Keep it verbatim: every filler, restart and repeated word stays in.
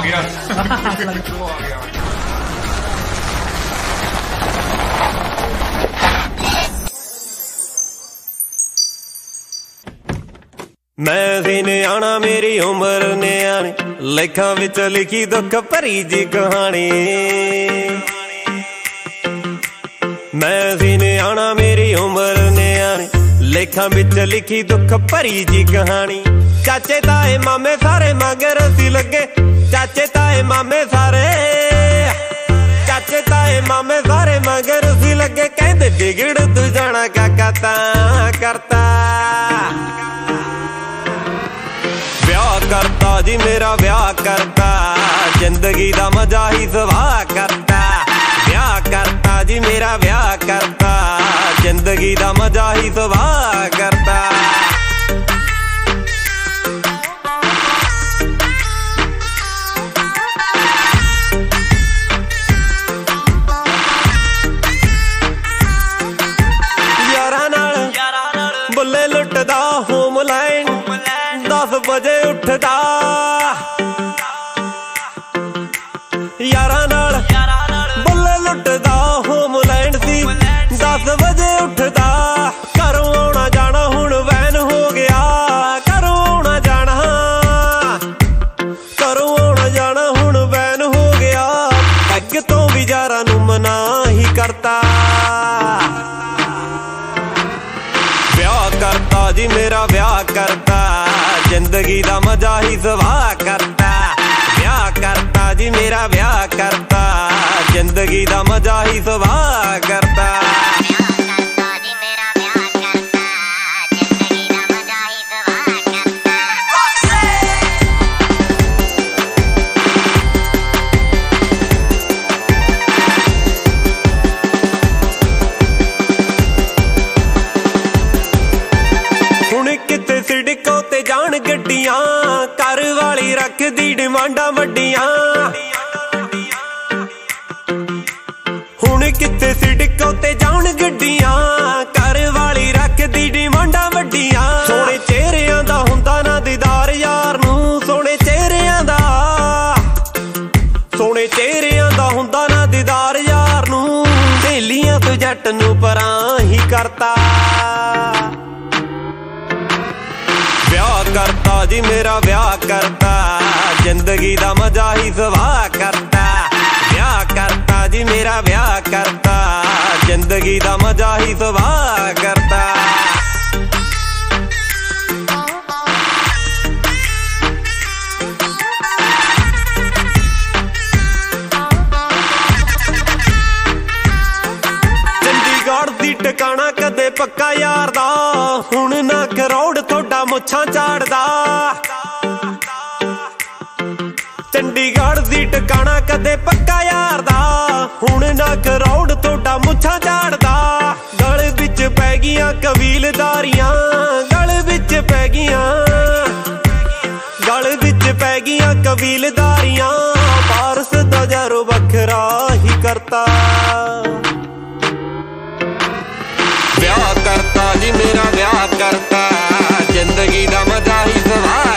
गया वो आ गया। मैं सी न्याणा मेरी उम्र न्याणी, लेखा विच लिखी दुख भरी जी कहानी। मैं सी न्याणा मेरी उम्र न्याणी, लेखा विच लिखी दुख भरी जी कहानी। चाचे ताए मामे सारे मगर सी लगे, चाचे ताए मामे सारे चाचे ताए मामे सारे मगर सी लगे। कहते बिगड़ तू जाना काका ता करता। ब्याह करता जी मेरा ब्याह करता, जिंदगी दा मजा ही सवाह करता। ब्याह करता जी मेरा ब्याह करता, जिंदगी दा मजा ही सवाह करता। यारा नाल बुल्ले लुटदा होमलैंड, दस बजे उठदा। यारा नाल बुल्ले लुटदा होमलैंड सी, दस बजे उठदा। घरों आना जाना हुण वैन हो गया, घरों आना जाना घरों आना जाना हुण वैन हो गया। अग तो भी यारा नू मना ही करता। ब्याह करता जी मेरा ब्याह करता, जिंदगी दा मजा ही सवाह करता। ब्याह करता जी मेरा ब्याह करता, जिंदगी दा मजा ही सवाह करता। किते सिड़कों ते जान गड्डियां, घर वाली रखदी डिमांडा वड्डियां। हुण किते सिड़कों ते जान गड्डियां, घर वाली रखदी डिमांडा वड्डियां। सोने चेहरियां दा हुंदा ना दीदार यार नू, सोने चेहरियां दा सोने चेहरियां दा हुंदा ना दीदार यार नू। सहेलियां तो जट नू परां ही करता। ब्याह करता जी मेरा ब्याह करता, जिंदगी दा मजा ही सवाह करता। ब्याह करता जी मेरा ब्याह करता, जिंदगी दा मजा ही सवाह करता। चंडीगढ़ दी टकाना कदे पक्का यार दा, हुण ना करोड़ थोड़ा मुछां झाड़दा। चंडीगढ़ दी टकाना कदे पक्का यार दा, हुण ना करोड़ थोड़ा मुछां झाड़दा। गल विच पै गियां कबीलदारियां, गल विच पै गियां गल विच पै गियां कबीलदारियां। पारस दा यारो बखरा ही करता। ब्याह करता जी मेरा ब्याह करता, जिंदगी दा मजा ही सवाह